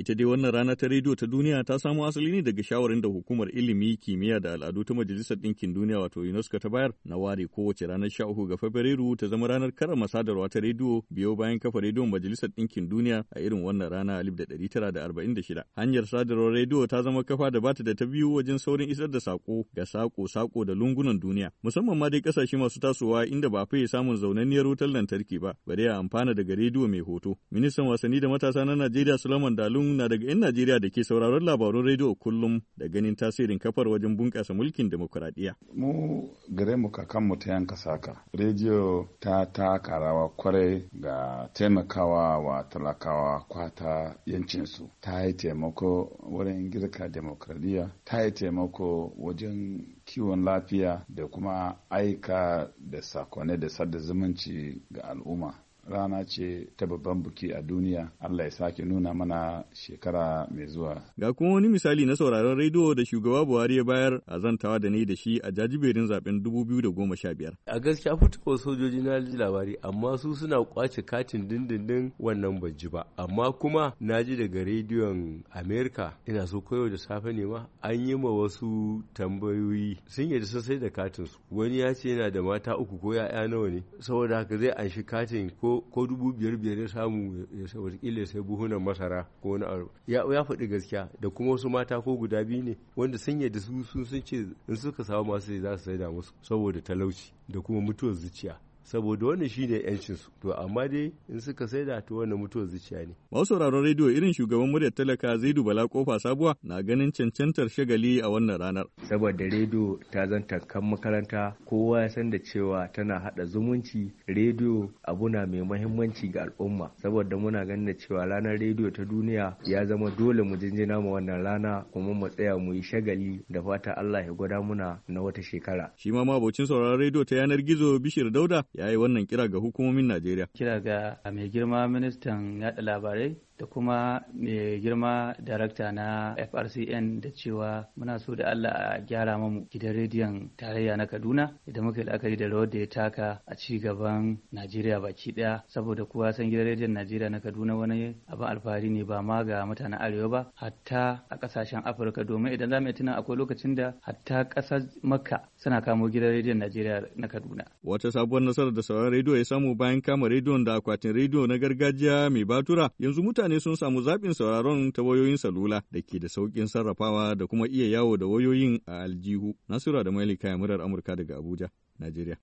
Ita dai wannan rana ta rediyo ta duniya ta samo asali ne daga shawarin da hukumar ilimi, kimiyya da al'adu ta Majalisar Ɗinkin Duniya wato UNESCO ta bayar na ware kowace ranar 13 ga Fabrairu ta zama ranar karrama sadarwa ta rediyo biyo bayan kafa rediyon Majalisar Ɗinkin Duniya a irin wannan rana 1946. Hanyar sadarwar rediyo ta zama kafa da bata da ta biyu wajen saurin isar da sako ga sako da lungunan duniya, musamman ma dai kasashe masu tasowa inda ba a fiye samun zaunanniyar wutar lantarki ba, bare a amfana daga rediyo mai hoto. Ministan wasanni da matasa na Najeriya Sulaiman Dalun na daga 'yan Najeriya da ke sauraron labarun rediyo kullum da ganin tasirin kafar wajen bunƙasa mulkin demokuraɗiyya. Mu gare mu kakanmu ta yanka saka. Rediyo ta taka rawa kwarai ga taimakawa wa talakawa kwata yancinsu. Ta yi taimako wurin girka demokuraɗiyya, ta yi taimako wajen kiwon lafiya da kuma aika da sakone da sada zumunci ga al'umma. Rana ce ta babban buki a duniya, Allah ya sake nuna mana shekara mai zuwa. Ga kuma wani misali na sauraron rediyo da shugaba Buhari ya bayar a zantawa da ni da shi a jajiberin zaben 2015. A gaskiya fitowa sojoji na ji labari, amma su suna kwace katin dindindin wannan ban ji ba. Amma kuma na ji daga rediyon Amerika, ina so koyo da safe ne ma, an yi ma wasu tambayoyi sun yi da sai da katin su. Wani ya ce yana da mata 3 ko ya'ya nawa ne, saboda haka zai anshi katin ko 5,500 ya samu ya watakila sai buhunan masara ko wani abu. Ya faɗi gaskiya, da kuma wasu mata ko guda 2 ne wanda sun yadda sun ce in suka samu masu za su saida musu saboda talauci da kuma mutuwar zuciya. Saboda wannan shi ne ‘yancinsu, to amma dai in suka saida to wannan mutuwar zuciya ne. Masu sauraron rediyo irin shugaban muryar talaka Zaidu Bala Kofa Sabuwa na ganin cancantar shagali a wannan ranar. Saboda rediyo ta zanta kan makaranta, kowa ya san da cewa tana haɗa zumunci. Rediyo abu na mai mahimmanci ga al'umma, saboda muna ganin da cewa ranar rediyo ta duniya ya zama dole mu jinjina ma wannan rana kuma mu tsaya mu yi shagali da fata Allah ya gwada muna na wata shekara. Shi ma mabocin sauraron rediyo ta yanar gizo Bishir Dauda ya yi wannan kira ga hukumomin Najeriya. Kira ga mai girma ministan yaɗa labarai da kuma mai girma darakta na FRCN da cewa muna so da Allah a gyara mamu gidan rediyon tarayya na Kaduna idan muka yi la'akari da rawar da ya taka a ci gaban Najeriya baki daya, saboda kowa san gidan rediyon Najeriya na Kaduna wani abin alfahari ne ba ma ga mutanen Arewa ba, hatta a kasashen Afirka, domin idan za mu tuna akwai lokacin da hatta kasar Makka suna kamo gidan rediyon Najeriya na Kaduna. Wata sabuwar nasarar da sauran rediyo ya samu bayan kama rediyon da akwatin rediyo na gargajiya mai batura, yanzu mutane sun samu zaɓin sauraron ta wayoyin salula da ke da sauƙin sarrafawa da kuma iya yawo da wayoyin a aljihu. Nasiru da Mailika, murar Amurka daga Abuja, Najeriya.